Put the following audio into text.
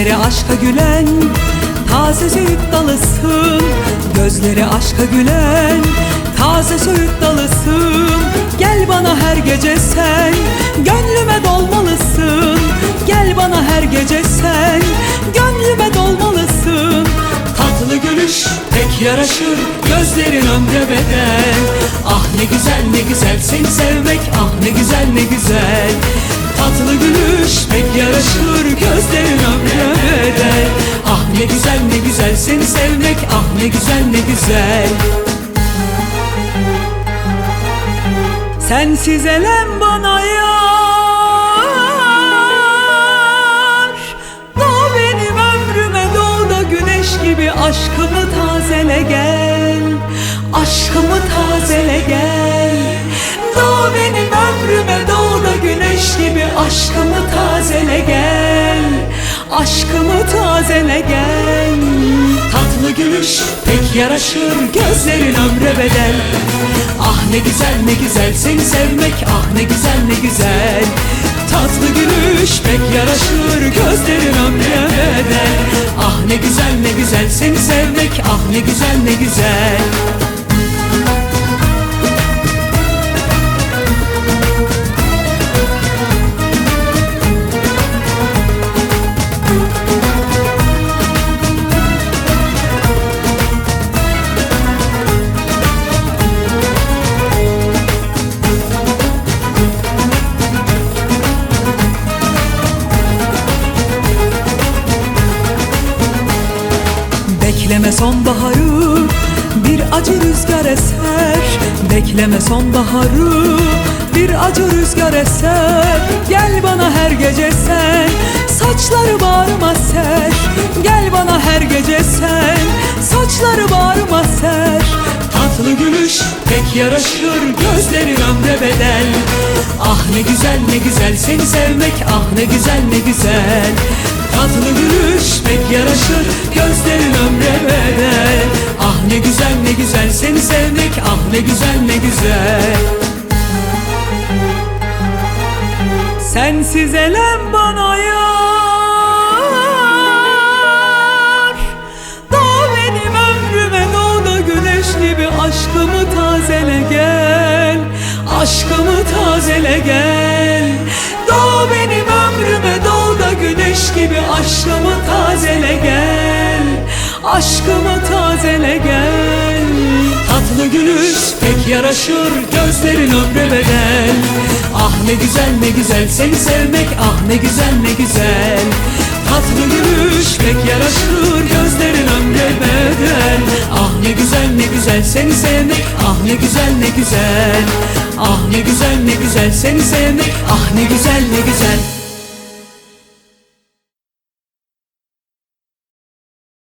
Gözleri aşka gülen taze söğüt dalısın. Gözleri aşka gülen taze söğüt dalısın. Gel bana her gece sen, gönlüme dolmalısın. Gel bana her gece sen, gönlüme dolmalısın. Tatlı gülüş pek yaraşır, gözlerin ömre bedel. Ah ne güzel ne güzel seni sevmek, ah ne güzel ne güzel. Tatlı gülüş pek yaraşır, gözlerin ömre bedel. Ah ne güzel ne güzel seni sevmek, ah ne güzel ne güzel. Sensiz elem bana yar. Doğ benim ömrüme, doğ da güneş gibi aşkımı tazele gel. Aşkımı tazele gel. Doğ benim ömrüme, doğ da güneş gibi aşkımı tazele gel. Aşkımı tazele gel. Tatlı gülüş pek yaraşır, gözlerin ömre bedel. Ah ne güzel ne güzel seni sevmek, ah ne güzel ne güzel. Tatlı gülüş pek yaraşır, gözlerin ömre bedel. Ah ne güzel ne güzel seni sevmek, ah ne güzel ne güzel. Bekleme sonbaharı, bir acı rüzgar eser. Bekleme sonbaharı, bir acı rüzgar eser. Gel bana her gece sen, saçları bağrıma ser. Gel bana her gece sen, saçları bağrıma ser. Tatlı gülüş pek yaraşır, gözlerin ömre bedel. Ah ne güzel ne güzel seni sevmek, ah ne güzel ne güzel. Tatlı gülüş pek yaraşır, gözlerin ömre bedel. Ah ne güzel ne güzel seni sevmek, ah ne güzel ne güzel. Sensiz elem bana yar. Doğ benim ömrüme, doğ da güneş gibi aşkımı tazele gel. Aşkımı tazele gel. Doğ benim ömrüme, doğ da güneş gibi aşkımı tazele gel. Aşkımı tazele gel. Tatlı gülüş pek yaraşır, gözlerin ömre bedel. Ah ne güzel ne güzel seni sevmek, ah ne güzel ne güzel. Tatlı gülüş pek yaraşır, gözlerin ömre bedel. Ah ne güzel ne güzel seni sevmek, ah ne güzel ne güzel. Ah ne güzel ne güzel seni sevmek, ah ne güzel ne güzel.